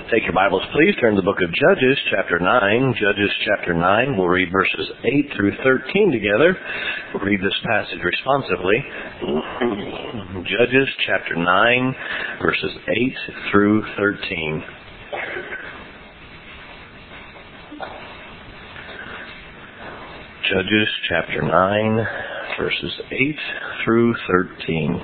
Take your Bibles, please. Turn to the book of Judges, chapter 9. Judges, chapter 9. We'll read verses 8 through 13 together. We'll read this passage responsively. Judges, chapter 9, verses 8 through 13. Judges, chapter 9, verses 8 through 13.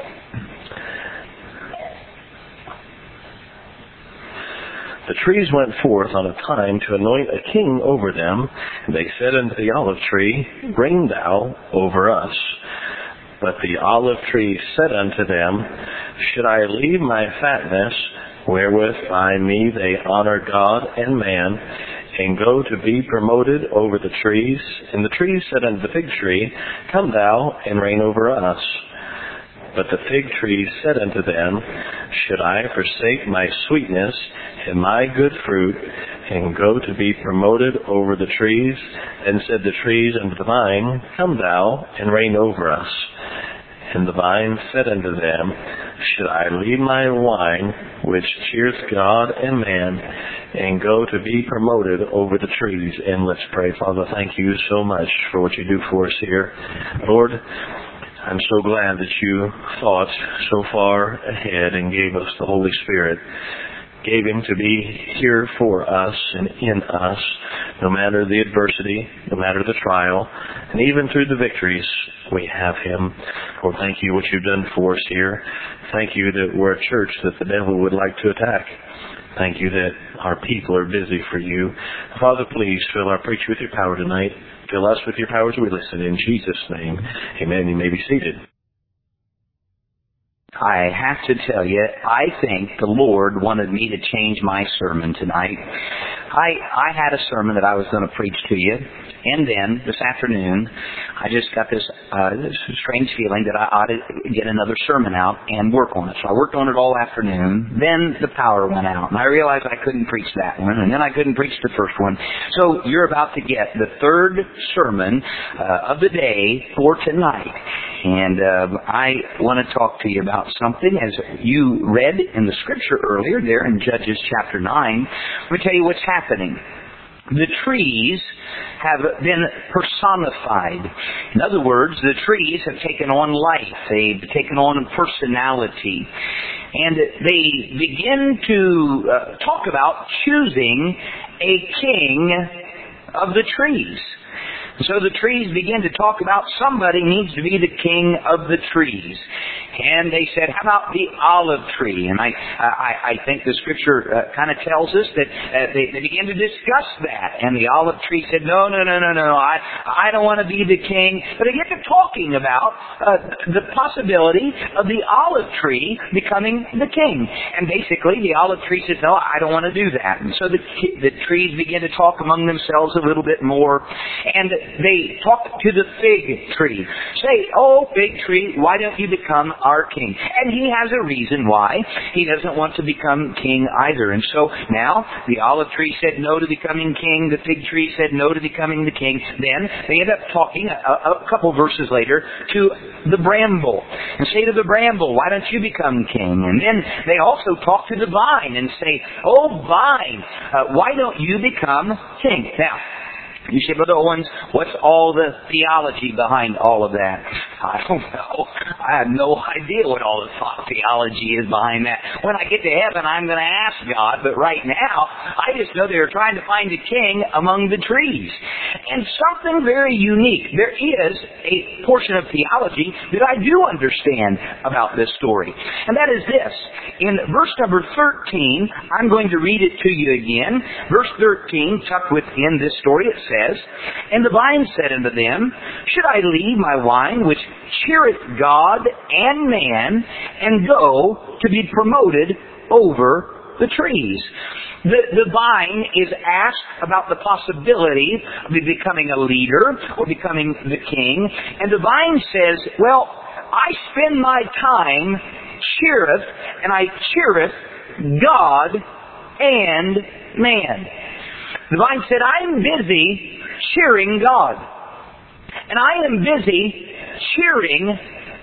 The trees went forth on a time to anoint a king over them. They said unto the olive tree, Reign thou over us. But the olive tree said unto them, Should I leave my fatness, wherewith by me they honor God and man, and go to be promoted over the trees? And the trees said unto the fig tree, Come thou and reign over us. But the fig tree said unto them, Should I forsake my sweetness and my good fruit, and go to be promoted over the trees? And said the trees unto the vine, Come thou and reign over us. And the vine said unto them, Should I leave my wine, which cheers God and man, and go to be promoted over the trees? And let's pray. Father, thank you so much for what you do for us here. Lord, I'm so glad that you thought so far ahead and gave us the Holy Spirit. Gave him to be here for us and in us, no matter the adversity, no matter the trial, and even through the victories, we have him. Lord, thank you what you've done for us here. Thank you that we're a church that the devil would like to attack. Thank you that our people are busy for you. Father, please fill our preacher with your power tonight. Fill us with your power as we listen. In Jesus' name, amen. You may be seated. I have to tell you, I think the Lord wanted me to change my sermon tonight. I had a sermon that I was going to preach to you, and then this afternoon, I just got this strange feeling that I ought to get another sermon out and work on it. So I worked on it all afternoon. Then the power went out, and I realized I couldn't preach that one, and then I couldn't preach the first one. So you're about to get the third sermon of the day for tonight. And I want to talk to you about something, as you read in the scripture earlier there in Judges chapter 9. Let me tell you what's happening. The trees have been personified. In other words, the trees have taken on life. They've taken on personality. And they begin to talk about choosing a king of the trees. So the trees begin to talk about somebody needs to be the king of the trees. And they said, how about the olive tree? And I think the scripture kind of tells us that they began to discuss that. And the olive tree said, no, I don't want to be the king. But they get to talking about the possibility of the olive tree becoming the king. And basically the olive tree says, no, I don't want to do that. And so the trees begin to talk among themselves a little bit more. And they talk to the fig tree. Say, oh, fig tree, why don't you become our king? And he has a reason why. He doesn't want to become king either. And so now the olive tree said no to becoming king. The fig tree said no to becoming the king. Then they end up talking a couple verses later to the bramble. And say to the bramble, why don't you become king? And then they also talk to the vine and say, oh, vine, why don't you become king? Now, you say, Brother Owens, what's all the theology behind all of that? I don't know. I have no idea what all the theology is behind that. When I get to heaven, I'm going to ask God, but right now, I just know they're trying to find a king among the trees. And something very unique. There is a portion of theology that I do understand about this story. And that is this. In verse number 13, I'm going to read it to you again. Verse 13, tucked within this story, it says, And the vine said unto them, Should I leave my wine, which cheereth God and man, and go to be promoted over the trees? The vine is asked about the possibility of becoming a leader or becoming the king. And the vine says, well, I spend my time cheereth, and I cheereth God and man. The vine said, I'm busy cheering God. And I am busy cheering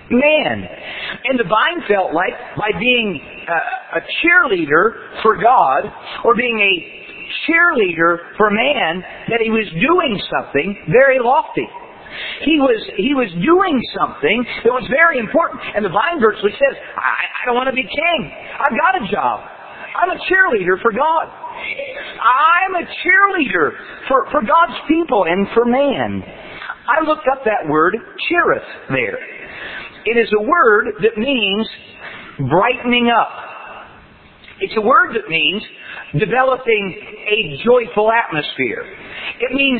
man. And the vine felt like by being a cheerleader for God, or being a cheerleader for man, that he was doing something very lofty. He was doing something that was very important. And the vine virtually says, I don't want to be king. I've got a job. I'm a cheerleader for God. I'm a cheerleader for God's people and for man. I looked up that word, cheereth, there. It is a word that means brightening up. It's a word that means developing a joyful atmosphere. It means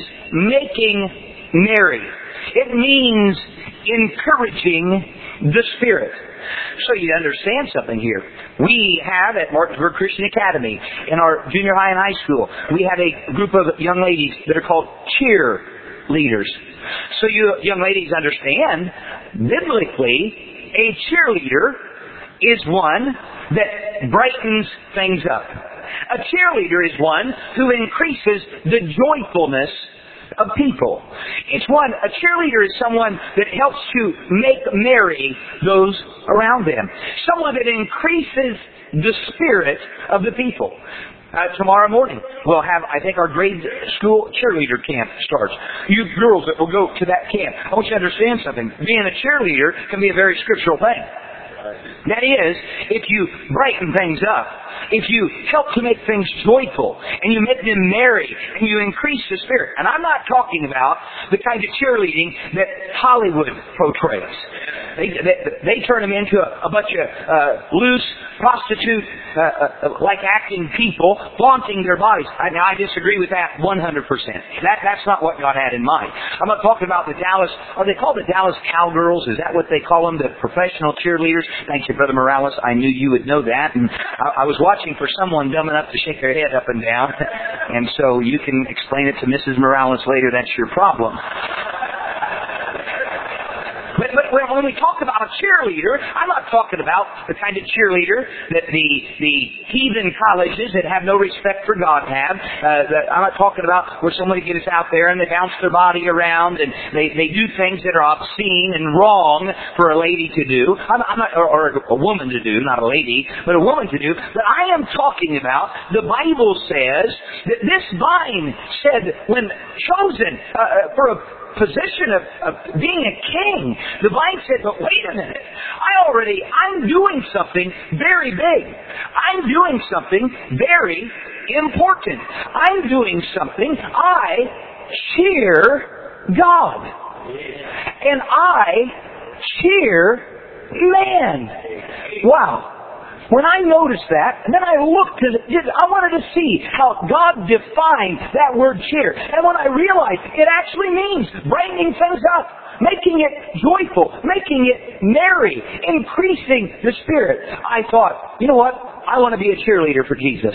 making merry. It means encouraging the Spirit. So you understand something here. We have at Martinsburg Christian Academy, in our junior high and high school, we have a group of young ladies that are called cheerleaders. So you young ladies understand, biblically, a cheerleader is one that brightens things up. A cheerleader is one who increases the joyfulness of people. A cheerleader is someone that helps to make merry those around them. Someone that increases the spirit of the people. Tomorrow morning, we'll have, I think, our grade school cheerleader camp starts. You girls that will go to that camp, I want you to understand something. Being a cheerleader can be a very scriptural thing. That is, if you brighten things up, if you help to make things joyful, and you make them merry, and you increase the spirit. And I'm not talking about the kind of cheerleading that Hollywood portrays. They turn them into a bunch of loose, prostitute-like acting people, flaunting their bodies. Now, I disagree with that 100%. That's not what God had in mind. I'm not talking about the Dallas, are they called the Dallas Cowgirls? Is that what they call them, the professional cheerleaders? Thank you, Brother Morales. I knew you would know that. And I was watching for someone dumb enough to shake their head up and down. And so you can explain it to Mrs. Morales later. That's your problem. But when we talk about a cheerleader, I'm not talking about the kind of cheerleader that the heathen colleges that have no respect for God have. I'm not talking about where somebody gets out there and they bounce their body around and they do things that are obscene and wrong for a lady to do. Or a woman to do, not a lady, but a woman to do. But I am talking about, the Bible says that this vine said, when chosen for a position of being a king, the vine said, but wait a minute, I'm doing something very big. I'm doing something very important. I'm doing something, I cheer God. And I cheer man. Wow. When I noticed that, and then I looked at it, I wanted to see how God defined that word cheer. And when I realized it actually means brightening things up, making it joyful, making it merry, increasing the spirit, I thought, you know what? I want to be a cheerleader for Jesus.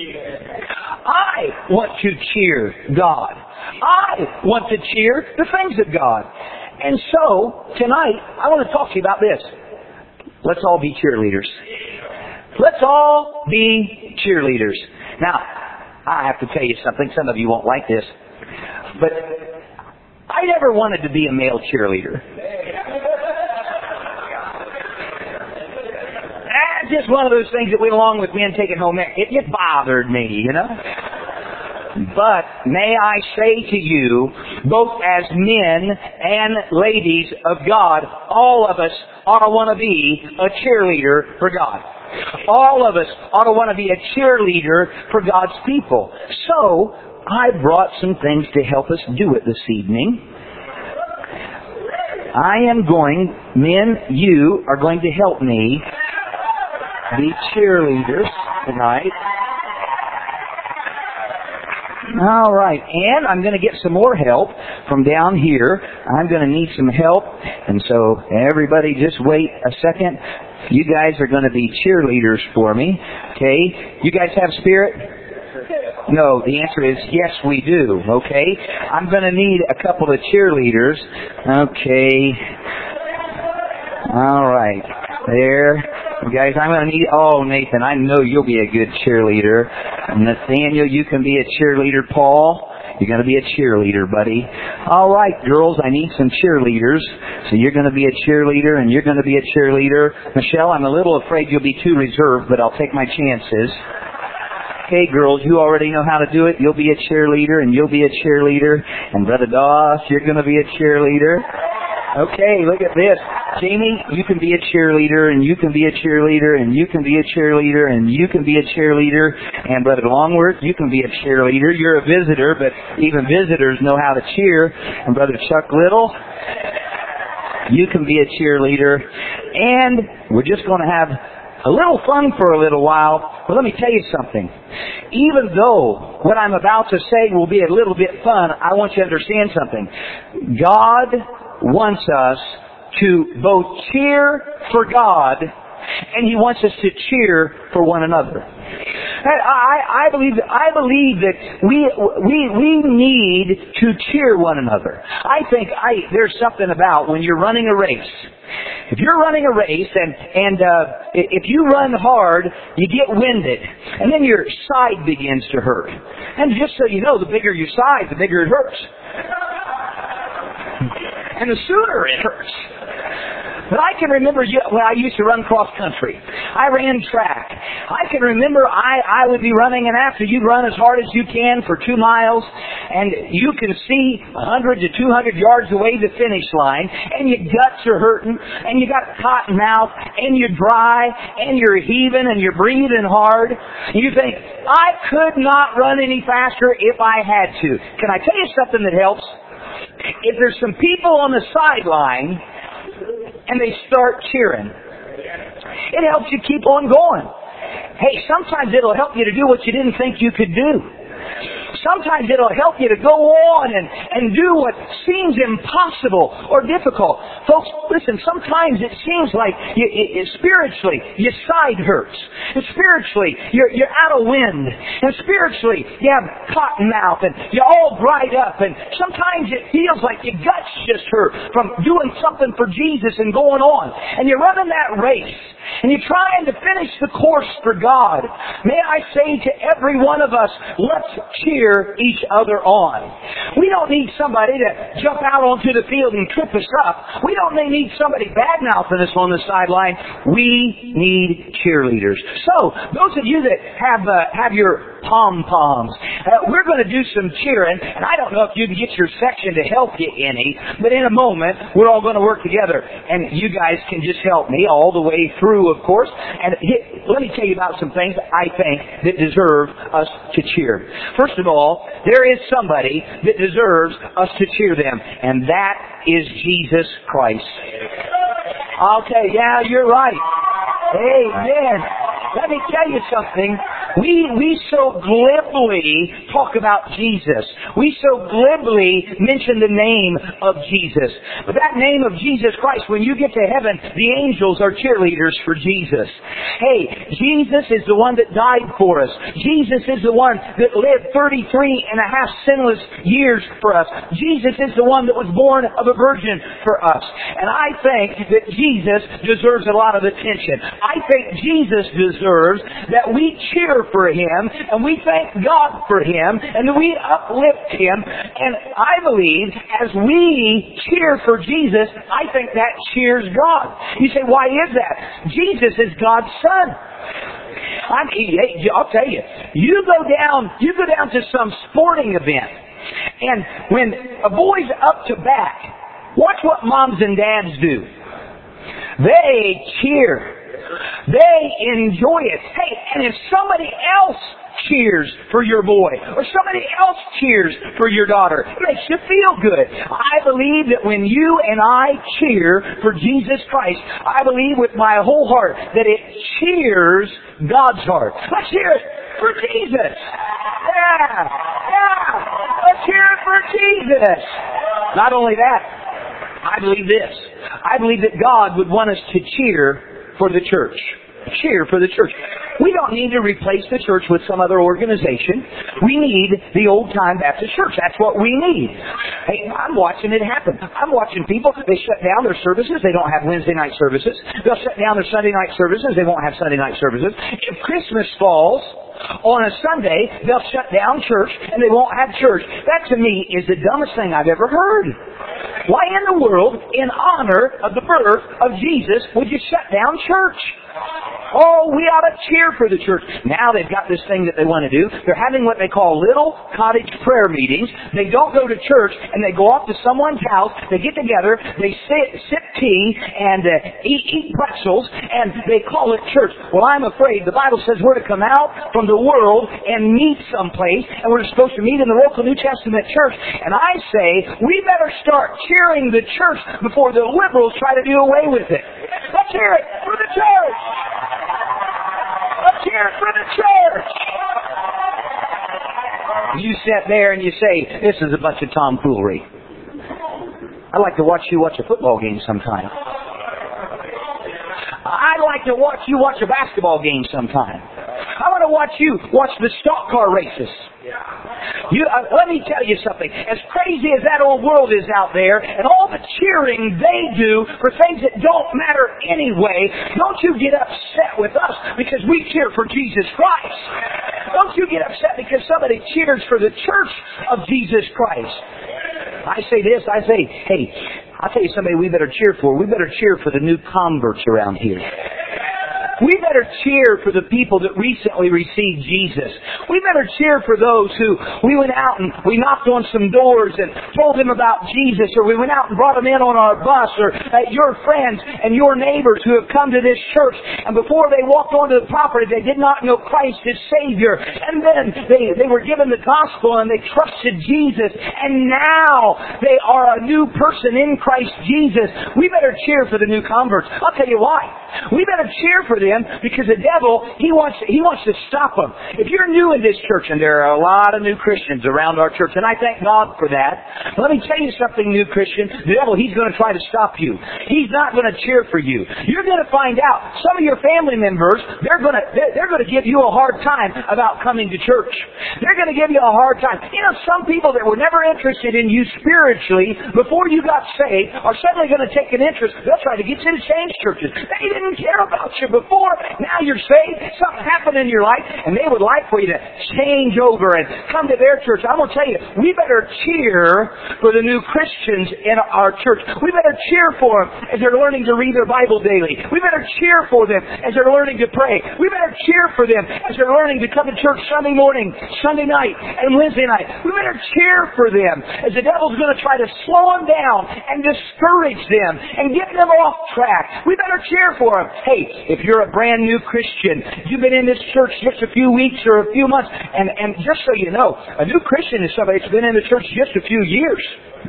I want to cheer God. I want to cheer the things of God. And so, tonight, I want to talk to you about this. Let's all be cheerleaders. Let's all be cheerleaders. Now, I have to tell you something. Some of you won't like this. But I never wanted to be a male cheerleader. That's just one of those things that went along with men taking home. It bothered me, you know. But may I say to you, both as men and ladies of God, all of us ought to want to be a cheerleader for God. All of us ought to want to be a cheerleader for God's people. So, I brought some things to help us do it this evening. Men, you are going to help me be cheerleaders tonight. All right, and I'm going to get some more help from down here. I'm going to need some help, and so everybody just wait a second. You guys are going to be cheerleaders for me, okay? You guys have spirit? No, the answer is yes, we do, okay? I'm going to need a couple of cheerleaders, okay? All right, there. Guys, I'm going to need... Oh, Nathan, I know you'll be a good cheerleader. Nathaniel, you can be a cheerleader. Paul, you're going to be a cheerleader, buddy. All right, girls, I need some cheerleaders. So you're going to be a cheerleader, and you're going to be a cheerleader. Michelle, I'm a little afraid you'll be too reserved, but I'll take my chances. Okay, girls, you already know how to do it. You'll be a cheerleader, and you'll be a cheerleader. And Brother Doss, you're going to be a cheerleader. Okay, look at this. Jamie, you can be a cheerleader, and you can be a cheerleader, and you can be a cheerleader, and you can be a cheerleader. And Brother Longworth, you can be a cheerleader. You're a visitor, but even visitors know how to cheer. And Brother Chuck Little, you can be a cheerleader. And we're just going to have a little fun for a little while. But let me tell you something. Even though what I'm about to say will be a little bit fun, I want you to understand something. God wants us to both cheer for God, and He wants us to cheer for one another. I believe that we need to cheer one another. I think there's something about when you're running a race. If you're running a race and if you run hard, you get winded, and then your side begins to hurt. And just so you know, the bigger your side, the bigger it hurts. And the sooner it hurts. But I can remember when I used to run cross country. I ran track. I can remember I would be running, and after you run as hard as you can for 2 miles, and you can see 100 to 200 yards away the finish line, and your guts are hurting, and you got cotton mouth, and you're dry, and you're heaving, and you're breathing hard. You think, I could not run any faster if I had to. Can I tell you something that helps? If there's some people on the sideline and they start cheering, it helps you keep on going. Hey, sometimes it'll help you to do what you didn't think you could do. Sometimes it'll help you to go on and do what seems impossible or difficult. Folks, listen, sometimes it seems like spiritually your side hurts. And spiritually you're out of wind. And spiritually you have cotton mouth and you're all dried up. And sometimes it feels like your guts just hurt from doing something for Jesus and going on. And you're running that race. And you're trying to finish the course for God. May I say to every one of us, let's cheer each other on. We don't need somebody to jump out onto the field and trip us up. We don't need somebody bad-mouthing us on the sideline. We need cheerleaders. So, those of you that have your pom-poms, we're going to do some cheering, and I don't know if you can get your section to help you any, but in a moment, we're all going to work together, and you guys can just help me all the way through, of course. And let me tell you about some things I think that deserve us to cheer. First of all, there is somebody that deserves us to cheer them, and that is Jesus Christ. Okay, yeah, you're right. Amen. Let me tell you something. We so glibly talk about Jesus. We so glibly mention the name of Jesus. But that name of Jesus Christ, when you get to heaven, the angels are cheerleaders for Jesus. Hey, Jesus is the one that died for us. Jesus is the one that lived 33 and a half sinless years for us. Jesus is the one that was born of a virgin for us. And I think that Jesus deserves a lot of attention. I think Jesus deserves that we cheer for Him, and we thank God for Him, and we uplift Him. And I believe as we cheer for Jesus, I think that cheers God. You say, why is that? Jesus is God's Son. I'll tell you, you go down to some sporting event, and when a boy's up to bat, watch what moms and dads do. They cheer. They enjoy it. Hey, and if somebody else cheers for your boy, or somebody else cheers for your daughter, it makes you feel good. I believe that when you and I cheer for Jesus Christ, I believe with my whole heart that it cheers God's heart. Let's hear it for Jesus. Yeah. Let's hear it for Jesus. Not only that, I believe this. I believe that God would want us to cheer for the church. Cheer for the church. We don't need to replace the church with some other organization. We need the old-time Baptist church. That's what we need. Hey, I'm watching it happen. I'm watching people, they shut down their services. They don't have Wednesday night services. They'll shut down their Sunday night services. They won't have Sunday night services. If Christmas falls on a Sunday, they'll shut down church and they won't have church. That to me is the dumbest thing I've ever heard. Why in the world, in honor of the birth of Jesus, would you shut down church? Oh, we ought to cheer for the church. Now they've got this thing that they want to do. They're having what they call little cottage prayer meetings. They don't go to church, and they go off to someone's house. They get together, they sip tea, and eat pretzels, and they call it church. Well, I'm afraid the Bible says we're to come out from the world and meet someplace, and we're supposed to meet in the local New Testament church. And I say, we better start cheering the church before the liberals try to do away with it. Let's hear it for the church! Let's hear it for the church! You sit there and you say, this is a bunch of tomfoolery. I'd like to watch you watch a football game sometime. I'd like to watch you watch a basketball game sometime. I want to watch you watch the stock car races. Let me tell you something. As crazy as that old world is out there, and all the cheering they do for things that don't matter anyway, don't you get upset with us because we cheer for Jesus Christ. Don't you get upset because somebody cheers for the church of Jesus Christ. I say this, hey, I'll tell you somebody we better cheer for. We better cheer for the new converts around here. We better cheer for the people that recently received Jesus. We better cheer for those who we went out and we knocked on some doors and told them about Jesus, or we went out and brought them in on our bus, or your friends and your neighbors who have come to this church, and before they walked onto the property they did not know Christ as Savior, and then they were given the gospel and they trusted Jesus, and now they are a new person in Christ Jesus. We better cheer for the new converts. I'll tell you why. We better cheer for them because the devil, he wants to stop them. If you're new in this church, and there are a lot of new Christians around our church, and I thank God for that. Let me tell you something, new Christian. The devil, he's going to try to stop you. He's not going to cheer for you. You're going to find out some of your family members, they're going to give you a hard time about coming to church. They're going to give you a hard time. You know, some people that were never interested in you spiritually before you got saved are suddenly going to take an interest. They'll try to get you to change churches. They didn't care about you before. Now you're saved. Something happened in your life, and they would like for you to change over and come to their church. I'm going to tell you, we better cheer for the new Christians in our church. We better cheer for them as they're learning to read their Bible daily. We better cheer for them as they're learning to pray. We better cheer for them as they're learning to come to church Sunday morning, Sunday night, and Wednesday night. We better cheer for them as the devil's going to try to slow them down and discourage them and get them off track. We better cheer for them. Hey, if you're a brand new Christian, you've been in this church just a few weeks or a few months, and just so you know, a new Christian is somebody that's been in the church just a few years.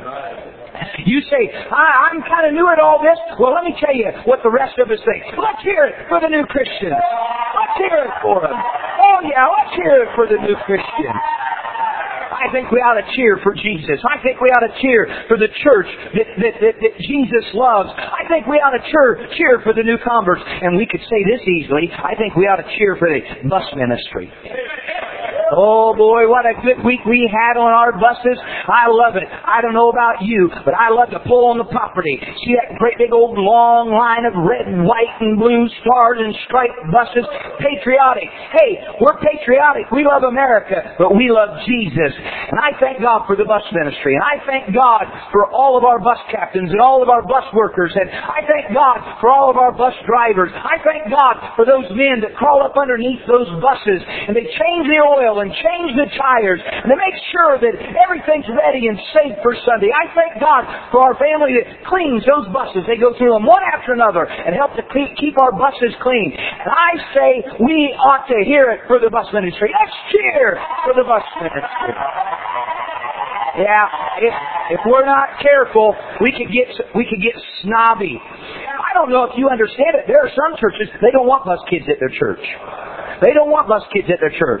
You say, I'm kind of new at all this. Well, let me tell you what the rest of us think. Let's hear it for the new Christians. Let's hear it for them. Oh yeah, let's hear it for the new Christians. I think we ought to cheer for Jesus. I think we ought to cheer for the church that Jesus loves. I think we ought to cheer for the new converts. And we could say this easily. I think we ought to cheer for the bus ministry. Oh boy, what a good week we had on our buses. I love it. I don't know about you, but I love to pull on the property. See that great big old long line of red and white and blue stars and striped buses. Patriotic. Hey, we're patriotic. We love America, but we love Jesus. And I thank God for the bus ministry. And I thank God for all of our bus captains and all of our bus workers. And I thank God for all of our bus drivers. I thank God for those men that crawl up underneath those buses and they change the oil and change the tires and they make sure that everything's ready and safe for Sunday. I thank God for our family that cleans those buses. They go through them one after another and help to keep our buses clean. And I say we ought to hear it for the bus ministry. Let's cheer for the bus ministry. Yeah, if we're not careful, we could get snobby. I don't know if you understand it. There are some churches, they don't want bus kids at their church. They don't want bus kids at their church.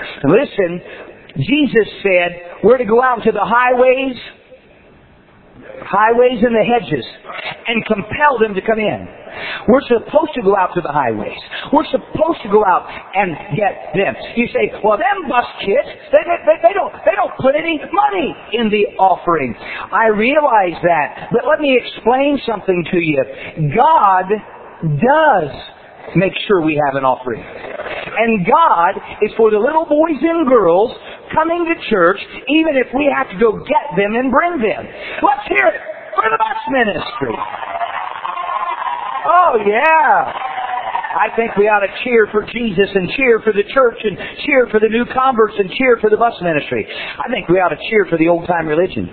Listen, Jesus said we're to go out into the highways highways and the hedges and compel them to come in. We're supposed to go out to the highways. We're supposed to go out and get them. You say, well, them bus kids, they don't put any money in the offering. I realize that, but let me explain something to you. God does make sure we have an offering. And God is for the little boys and girls coming to church, even if we have to go get them and bring them. Let's hear it for the bus ministry. Oh, yeah. I think we ought to cheer for Jesus and cheer for the church and cheer for the new converts and cheer for the bus ministry. I think we ought to cheer for the old-time religion.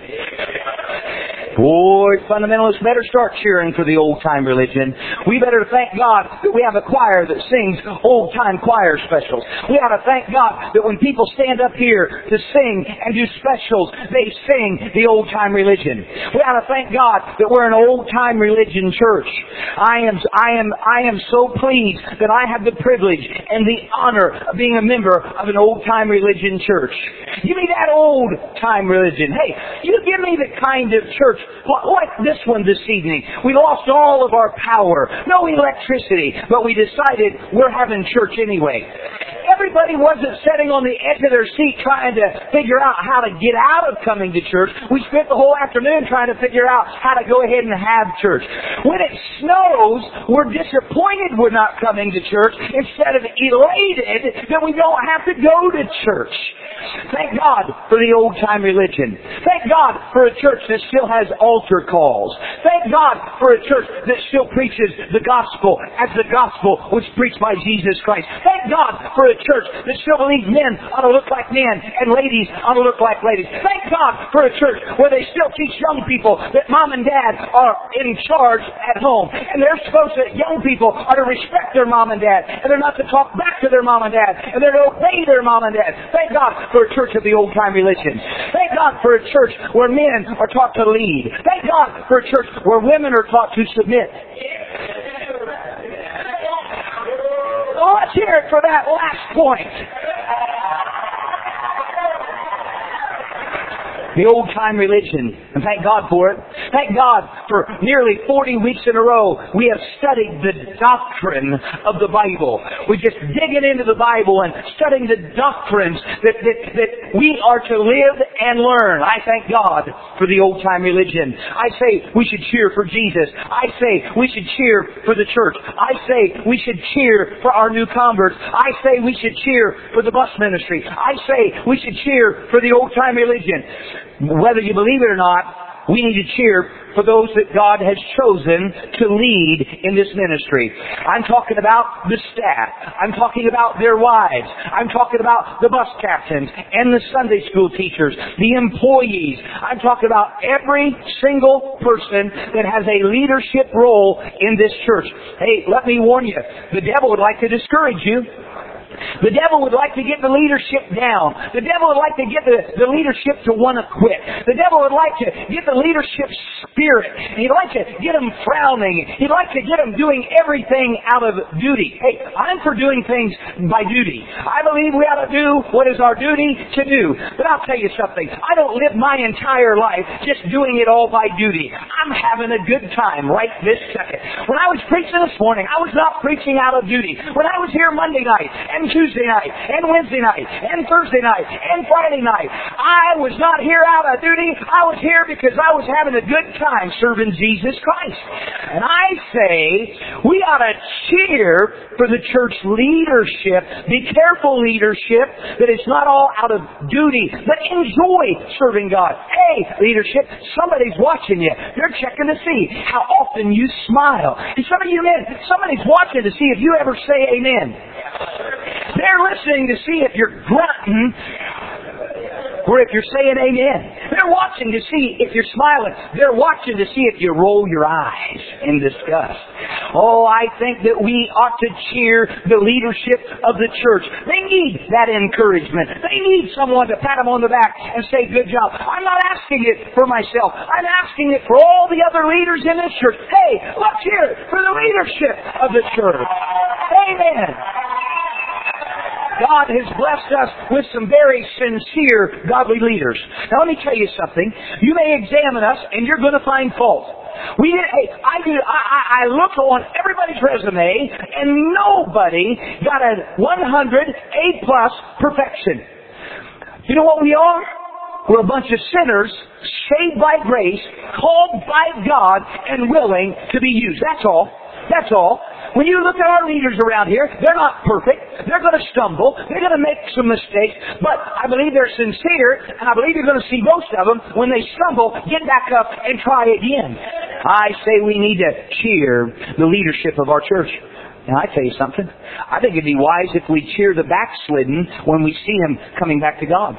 Boy, fundamentalists better start cheering for the old-time religion. We better thank God that we have a choir that sings old-time choir specials. We ought to thank God that when people stand up here to sing and do specials, they sing the old-time religion. We ought to thank God that we're an old-time religion church. I am so pleased that I have the privilege and the honor of being a member of an old-time religion church. Give me that old-time religion. Hey, you give me the kind of church like this one this evening. We lost all of our power, no electricity, but we decided we're having church anyway. Everybody wasn't sitting on the edge of their seat trying to figure out how to get out of coming to church. We spent the whole afternoon trying to figure out how to go ahead and have church. When it snows, we're disappointed we're not coming to church instead of elated that we don't have to go to church. Thank God for the old-time religion. Thank God for a church that still has altar calls. Thank God for a church that still preaches the gospel as the gospel was preached by Jesus Christ. Thank God for a church that still believes men ought to look like men and ladies ought to look like ladies. Thank God for a church where they still teach young people that mom and dad are in charge at home. And they're supposed to, young people are to respect their mom and dad. And they're not to talk back to their mom and dad. And they're to obey their mom and dad. Thank God for a church of the old-time religion. Thank God for a church where men are taught to lead. Thank God for a church where women are taught to submit. Well, let's hear it for that last point. The old-time religion. And thank God for it. Thank God for nearly 40 weeks in a row we have studied the doctrine of the Bible. We're just digging into the Bible and studying the doctrines that we are to live and learn. I thank God for the old-time religion. I say we should cheer for Jesus. I say we should cheer for the church. I say we should cheer for our new converts. I say we should cheer for the bus ministry. I say we should cheer for the old-time religion. Whether you believe it or not, we need to cheer for those that God has chosen to lead in this ministry. I'm talking about the staff. I'm talking about their wives. I'm talking about the bus captains and the Sunday school teachers, the employees. I'm talking about every single person that has a leadership role in this church. Hey, let me warn you, the devil would like to discourage you. The devil would like to get the leadership down. The devil would like to get the leadership to want to quit. The devil would like to get the leadership spirit. He'd like to get them frowning. He'd like to get them doing everything out of duty. Hey, I'm for doing things by duty. I believe we ought to do what is our duty to do. But I'll tell you something. I don't live my entire life just doing it all by duty. I'm having a good time right this second. When I was preaching this morning, I was not preaching out of duty. When I was here Monday night, and Tuesday night, and Wednesday night, and Thursday night, and Friday night, I was not here out of duty. I was here because I was having a good time serving Jesus Christ. And I say, we ought to cheer for the church leadership. Be careful, leadership, that it's not all out of duty, but enjoy serving God. Hey, leadership, somebody's watching you. They're checking to see how often you smile. And some of you men, somebody's watching to see if you ever say amen. They're listening to see if you're grunting or if you're saying amen. They're watching to see if you're smiling. They're watching to see if you roll your eyes in disgust. Oh, I think that we ought to cheer the leadership of the church. They need that encouragement. They need someone to pat them on the back and say, good job. I'm not asking it for myself. I'm asking it for all the other leaders in this church. Hey, let's hear it for the leadership of the church. Amen. God has blessed us with some very sincere, godly leaders. Now let me tell you something. You may examine us and you're going to find fault. I looked on everybody's resume and nobody got a 100 A+ perfection. You know what we are? We're a bunch of sinners, saved by grace, called by God, and willing to be used. That's all. That's all. When you look at our leaders around here, they're not perfect. They're going to stumble. They're going to make some mistakes. But I believe they're sincere, and I believe you're going to see most of them, when they stumble, get back up and try again. I say we need to cheer the leadership of our church. And I tell you something, I think it'd be wise if we cheer the backslidden when we see them coming back to God.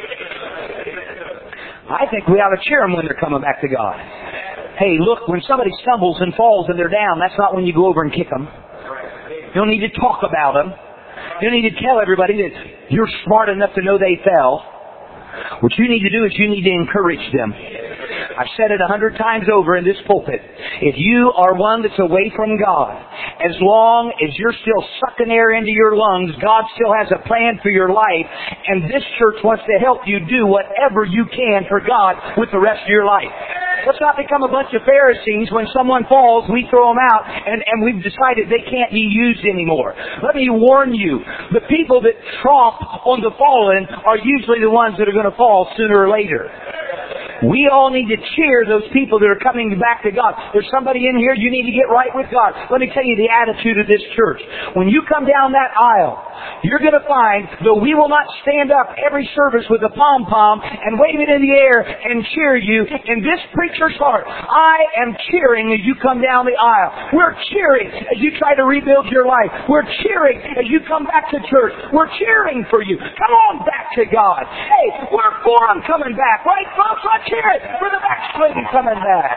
I think we ought to cheer them when they're coming back to God. Hey, look, when somebody stumbles and falls and they're down, that's not when you go over and kick them. You don't need to talk about them. You don't need to tell everybody that you're smart enough to know they fell. What you need to do is you need to encourage them. I've said it 100 times over in this pulpit. If you are one that's away from God, as long as you're still sucking air into your lungs, God still has a plan for your life, and this church wants to help you do whatever you can for God with the rest of your life. Let's not become a bunch of Pharisees. When someone falls, we throw them out, and we've decided they can't be used anymore. Let me warn you, the people that tromp on the fallen are usually the ones that are going to fall sooner or later. We all need to cheer those people that are coming back to God. There's somebody in here, you need to get right with God. Let me tell you the attitude of this church. When you come down that aisle, you're going to find, though we will not stand up every service with a pom-pom and wave it in the air and cheer you, in this preacher's heart, I am cheering as you come down the aisle. We're cheering as you try to rebuild your life. We're cheering as you come back to church. We're cheering for you. Come on back to God. Hey, we're for them coming back. Right, folks? Let's cheer it for the backslidden coming back.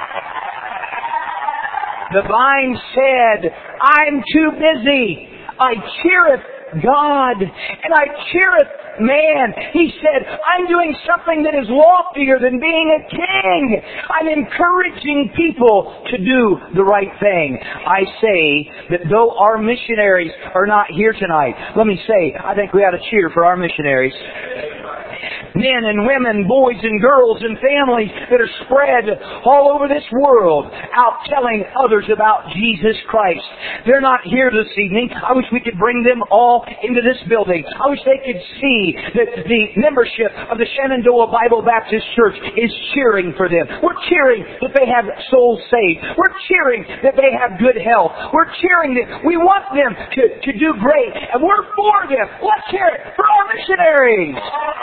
The vine said, I'm too busy. I cheereth God, and I cheereth man. He said, I'm doing something that is loftier than being a king. I'm encouraging people to do the right thing. I say that though our missionaries are not here tonight, let me say, I think we ought to cheer for our missionaries. Men and women, boys and girls and families that are spread all over this world out telling others about Jesus Christ. They're not here this evening. I wish we could bring them all into this building. I wish they could see that the membership of the Shenandoah Bible Baptist Church is cheering for them. We're cheering that they have souls saved. We're cheering that they have good health. We're cheering that we want them to do great. And we're for them. Let's hear it for our missionaries.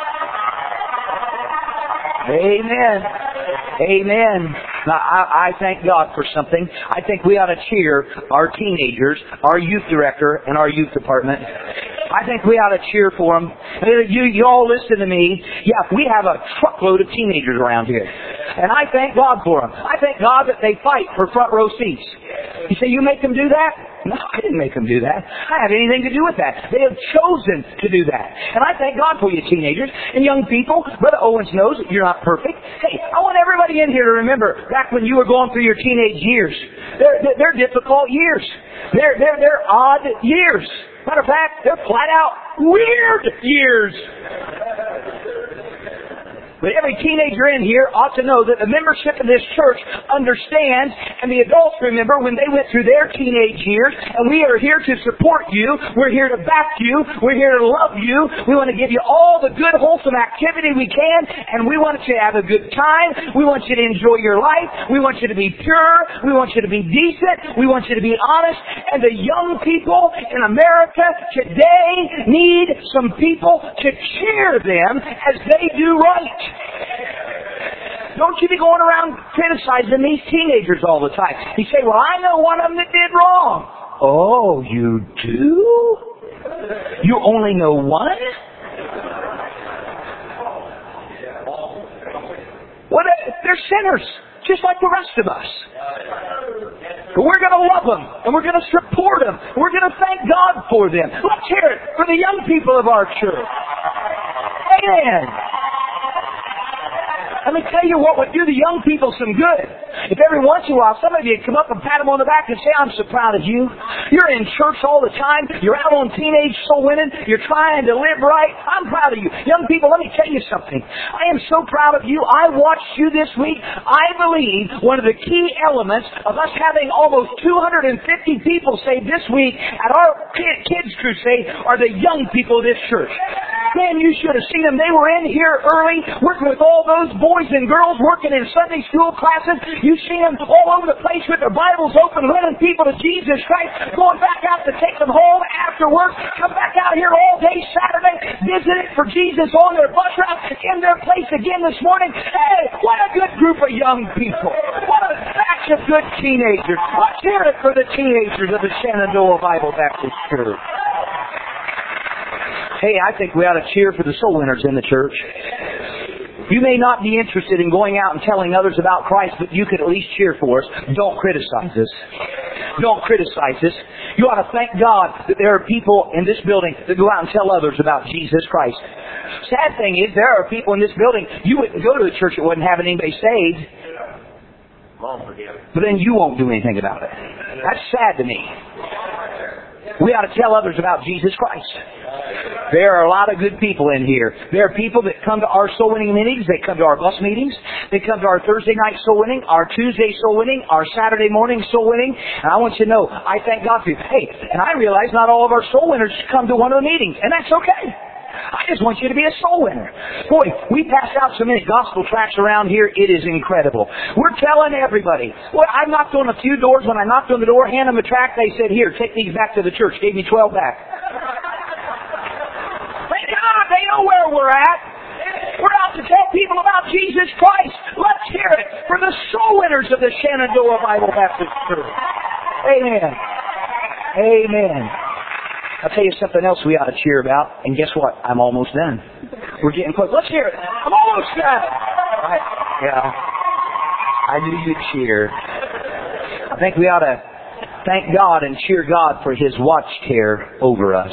Amen. Amen. Now, I thank God for something. I think we ought to cheer our teenagers, our youth director, and our youth department. I think we ought to cheer for them. You all listen to me. Yeah, we have a truckload of teenagers around here. And I thank God for them. I thank God that they fight for front row seats. You say, you make them do that? No, I didn't make them do that. I have anything to do with that. They have chosen to do that. And I thank God for you teenagers and young people. Brother Owens knows that you're not perfect. Hey, I want everybody in here to remember back when you were going through your teenage years. They're difficult years. They're odd years. Matter of fact, they're flat out weird years. But every teenager in here ought to know that the membership of this church understands, and the adults remember when they went through their teenage years, and we are here to support you. We're here to back you. We're here to love you. We want to give you all the good, wholesome activity we can, and we want you to have a good time. We want you to enjoy your life. We want you to be pure. We want you to be decent. We want you to be honest. And the young people in America today need some people to cheer them as they do right. Don't you be going around criticizing these teenagers all the time. You say, well, I know one of them that did wrong. Oh, you do? You only know one? Well, they're sinners, just like the rest of us. But we're going to love them, and we're going to support them. We're going to thank God for them. Let's hear it for the young people of our church. Amen. Let me tell you what would do the young people some good. If every once in a while some of you come up and pat them on the back and say, I'm so proud of you. You're in church all the time. You're out on teenage soul winning. You're trying to live right. I'm proud of you. Young people, let me tell you something. I am so proud of you. I watched you this week. I believe one of the key elements of us having almost 250 people saved this week at our kids crusade are the young people of this church. Man, you should have seen them. They were in here early, working with all those boys and girls, working in Sunday school classes. You've seen them all over the place with their Bibles open, winning people to Jesus Christ, going back out to take them home after work, come back out here all day Saturday, visiting for Jesus on their bus route, in their place again this morning. Hey, what a good group of young people. What a batch of good teenagers. Let's hear it for the teenagers of the Shenandoah Bible Baptist Church. Hey, I think we ought to cheer for the soul winners in the church. You may not be interested in going out and telling others about Christ, but you could at least cheer for us. Don't criticize us. Don't criticize us. You ought to thank God that there are people in this building that go out and tell others about Jesus Christ. Sad thing is, there are people in this building, you wouldn't go to a church that wouldn't have anybody saved. But then you won't do anything about it. That's sad to me. We ought to tell others about Jesus Christ. There are a lot of good people in here. There are people that come to our soul winning meetings. They come to our bus meetings. They come to our Thursday night soul winning, our Tuesday soul winning, our Saturday morning soul winning. And I want you to know, I thank God for you. Hey, and I realize not all of our soul winners come to one of the meetings, and that's okay. I just want you to be a soul winner. Boy, we pass out so many gospel tracts around here, it is incredible. We're telling everybody. Well, I knocked on a few doors. When I knocked on the door, handed them a tract, they said, here, take these back to the church. Gave me 12 back. Thank God, they know where we're at. We're out to tell people about Jesus Christ. Let's hear it for the soul winners of the Shenandoah Bible Baptist Church. Amen. Amen. I'll tell you something else we ought to cheer about, and guess what? I'm almost done. We're getting close. Let's hear it. I'm almost done. Yeah. I knew you'd cheer. I think we ought to thank God and cheer God for His watch care over us.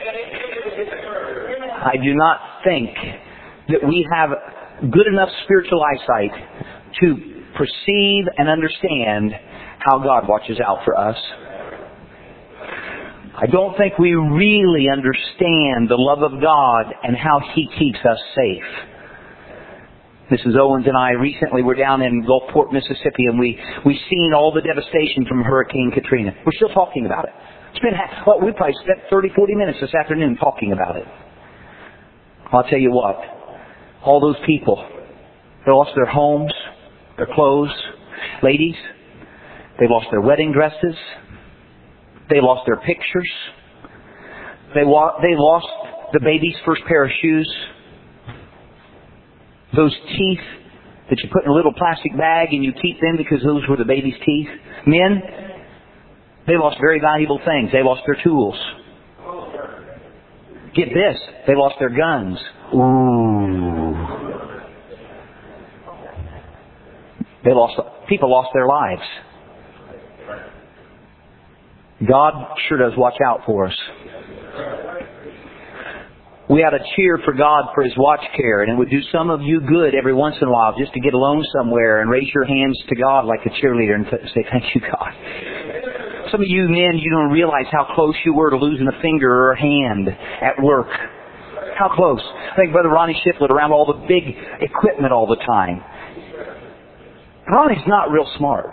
I do not think that we have good enough spiritual eyesight to perceive and understand how God watches out for us. I don't think we really understand the love of God and how He keeps us safe. Mrs. Owens and I recently were down in Gulfport, Mississippi, and we've seen all the devastation from Hurricane Katrina. We're still talking about it. It's been, we probably spent 30, 40 minutes this afternoon talking about it. I'll tell you what, all those people, they lost their homes, their clothes. Ladies, they lost their wedding dresses. They lost their pictures. They lost the baby's first pair of shoes. Those teeth that you put in a little plastic bag and you keep them because those were the baby's teeth. Men, they lost very valuable things. They lost their tools. Get this, they lost their guns. Ooh. People lost their lives. God sure does watch out for us. We ought to cheer for God for His watch care, and it would do some of you good every once in a while just to get alone somewhere and raise your hands to God like a cheerleader and say, thank you, God. Some of you men, you don't realize how close you were to losing a finger or a hand at work. How close. I think Brother Ronnie Shiflett around all the big equipment all the time. Ronnie's not real smart.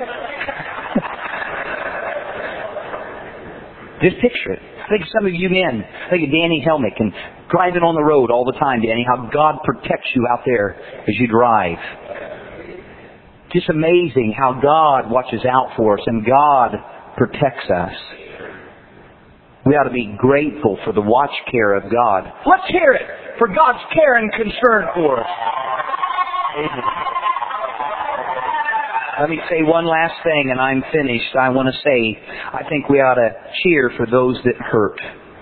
Just picture it. I think some of you men, I think of Danny Helmick and driving on the road all the time, Danny, how God protects you out there as you drive. Just amazing how God watches out for us and God protects us. We ought to be grateful for the watch care of God. Let's hear it for God's care and concern for us. Amen. Let me say one last thing and I'm finished. I want to say, I think we ought to cheer for those that hurt.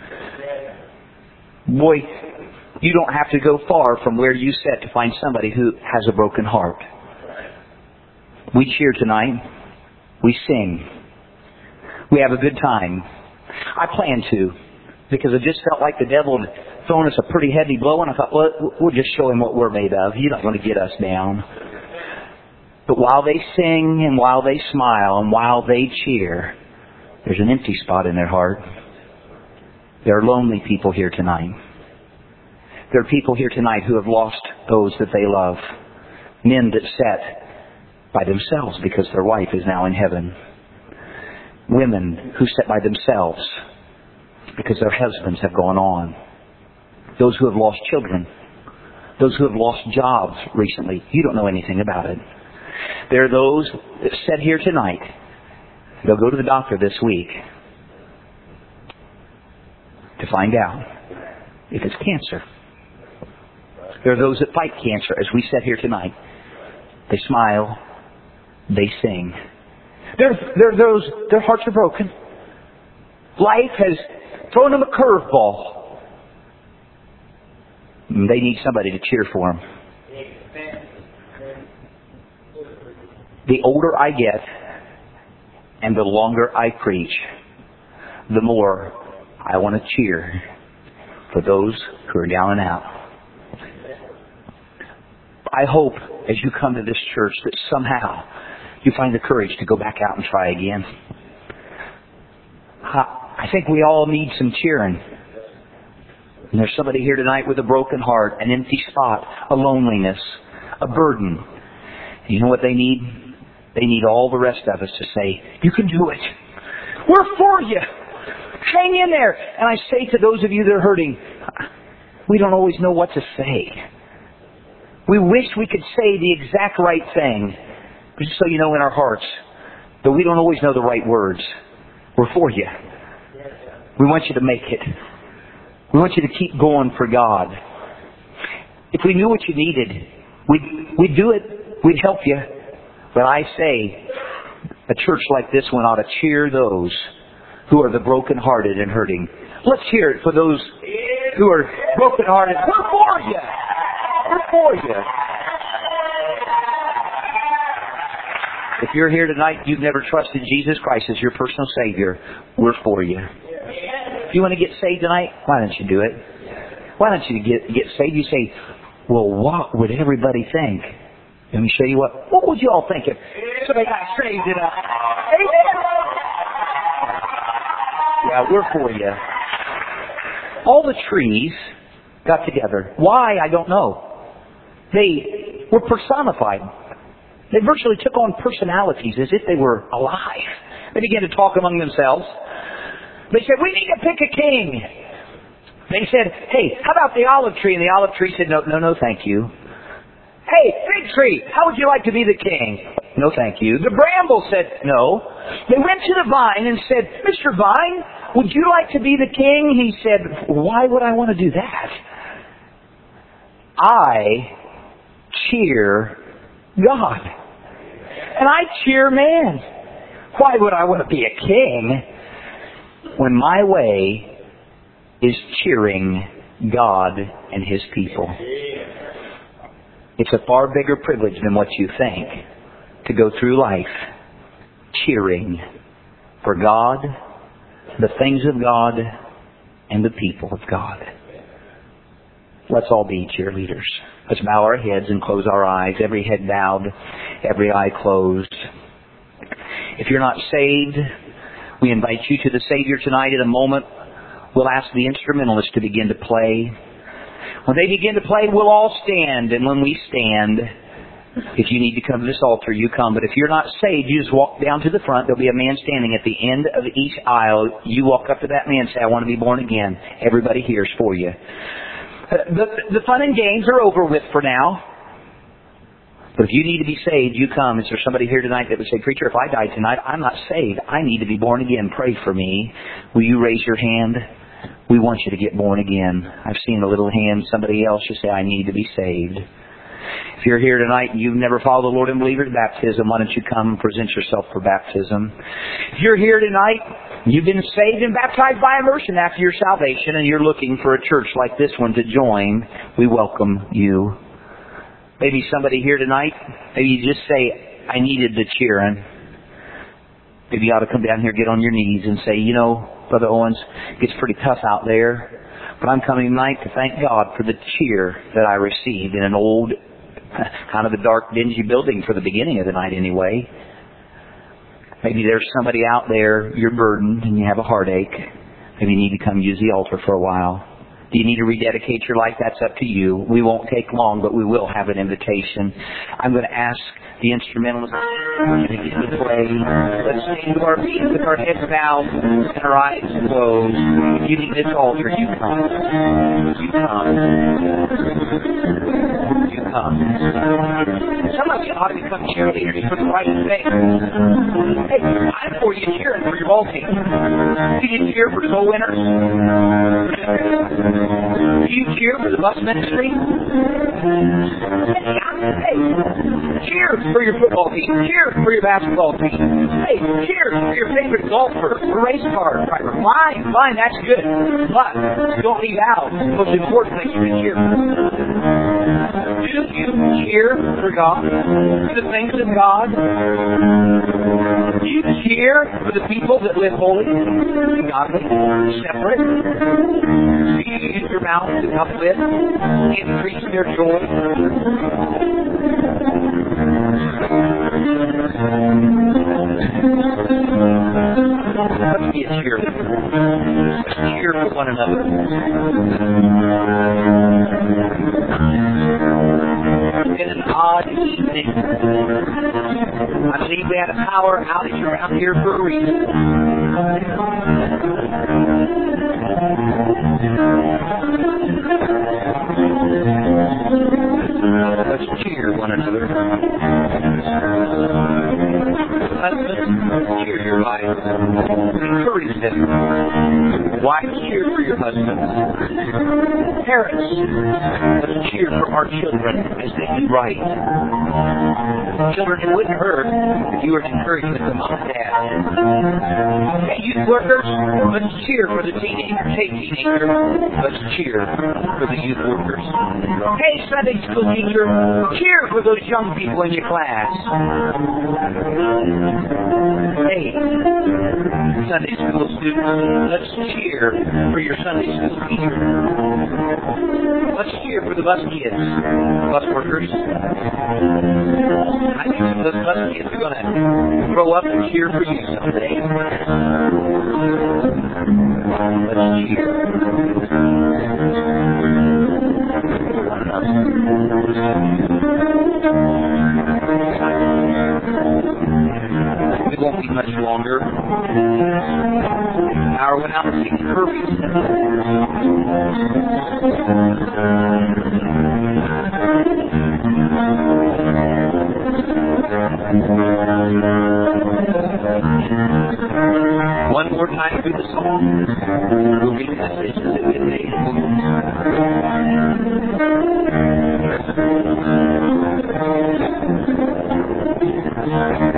Boy, you don't have to go far from where you sit to find somebody who has a broken heart. We cheer tonight. We sing. We have a good time. I plan to, because I just felt like the devil throwing us a pretty heavy blow, and I thought, well, we'll just show him what we're made of. He's not going to get us down. But while they sing and while they smile and while they cheer, there's an empty spot in their heart. There are lonely people here tonight. There are people here tonight who have lost those that they love. Men that sat by themselves because their wife is now in heaven. Women who sat by themselves because their husbands have gone on. Those who have lost children. Those who have lost jobs recently. You don't know anything about it. There are those that sit here tonight. They'll go to the doctor this week to find out if it's cancer. There are those that fight cancer as we sit here tonight. They smile. They sing. There are those, their hearts are broken. Life has thrown them a curveball. They need somebody to cheer for them. The older I get and the longer I preach, the more I want to cheer for those who are down and out. I hope as you come to this church that somehow you find the courage to go back out and try again. I think we all need some cheering. And there's somebody here tonight with a broken heart, an empty spot, a loneliness, a burden. You know what they need? They need all the rest of us to say, you can do it. We're for you. Hang in there. And I say to those of you that are hurting, we don't always know what to say. We wish we could say the exact right thing. But just so you know in our hearts, that we don't always know the right words. We're for you. We want you to make it. We want you to keep going for God. If we knew what you needed, we'd do it. We'd help you. But I say, a church like this one ought to cheer those who are the broken-hearted and hurting. Let's hear it for those who are broken-hearted. We're for you. We're for you. If you're here tonight, you've never trusted Jesus Christ as your personal Savior, we're for you. If you want to get saved tonight, why don't you do it? Why don't you get saved? You say, well, what would everybody think? Let me show you what would you all think if somebody got saved tonight? Yeah, we're for you. All the trees got together. Why? I don't know. They were personified. They virtually took on personalities as if they were alive. They began to talk among themselves. They said, we need to pick a king. They said, hey, how about the olive tree? And the olive tree said, no, thank you. Hey, fig tree, how would you like to be the king? No, thank you. The bramble said no. They went to the vine and said, Mr. Vine, would you like to be the king? He said, why would I want to do that? I cheer God. And I cheer man. Why would I want to be a king when my way is cheering God and His people? It's a far bigger privilege than what you think to go through life cheering for God, the things of God, and the people of God. Let's all be cheerleaders. Let's bow our heads and close our eyes, every head bowed, every eye closed. If you're not saved, we invite you to the Savior tonight. In a moment, we'll ask the instrumentalists to begin to play. When they begin to play, we'll all stand. And when we stand, if you need to come to this altar, you come. But if you're not saved, you just walk down to the front. There'll be a man standing at the end of each aisle. You walk up to that man and say, I want to be born again. Everybody here is for you. The fun and games are over with for now. But if you need to be saved, you come. Is there somebody here tonight that would say, Preacher, if I died tonight, I'm not saved. I need to be born again. Pray for me. Will you raise your hand? We want you to get born again. I've seen a little hand. Somebody else, you say, I need to be saved. If you're here tonight and you've never followed the Lord in believer's baptism, why don't you come and present yourself for baptism? If you're here tonight, you've been saved and baptized by immersion after your salvation, and you're looking for a church like this one to join, we welcome you. Maybe somebody here tonight, maybe you just say, I needed the cheering. Maybe you ought to come down here, get on your knees and say, you know, Brother Owens, it gets pretty tough out there. But I'm coming tonight to thank God for the cheer that I received in an old, kind of a dark, dingy building for the beginning of the night anyway. Maybe there's somebody out there, you're burdened and you have a heartache. Maybe you need to come use the altar for a while. Do you need to rededicate your life? That's up to you. We won't take long, but we will have an invitation. I'm going to ask the instrumentalists to begin to play. Let's stand to our feet with our heads bowed and our eyes closed. If you need this altar, you come. You come. You come. Some of you ought to become cheerleaders for the right thing. Hey, I'm for you cheering for your ball team. Do you cheer for soul winners? Do you cheer for the bus ministry? Hey, cheer for your football team. Cheer for your basketball team. Hey, cheer for your favorite golfer or race car driver. Fine, that's good. But don't leave out the most important thing you can cheer for. Do you cheer for God? For the things of God? Do you cheer for the people that live holy, godly, separate? Do you use your mouth to uplift, increase their joy? Let's be a cheerleader. Let's cheer for one another. It's been an odd evening. I believe we had a power outage around here for a reason. Let's cheer one another. Husbands, cheer your wife. Encourage them. Wives, cheer for your husbands. Parents, let's cheer for our children as they do right. Children, it wouldn't hurt if you were encouraging them to mom and dad. Hey, youth workers, let's cheer for the teenagers. Hey, teenager, let's cheer for the youth workers. Hey, Sunday school teacher, cheer for those young people in your class. Hey, Sunday school students, let's cheer for your Sunday school teacher. Let's cheer for the bus kids, bus workers. I think those bus kids are going to grow up and cheer for you someday. Let's cheer. It won't be much longer. Hour went out and seen Kirby. One more time through the song. We'll be decisions at midday.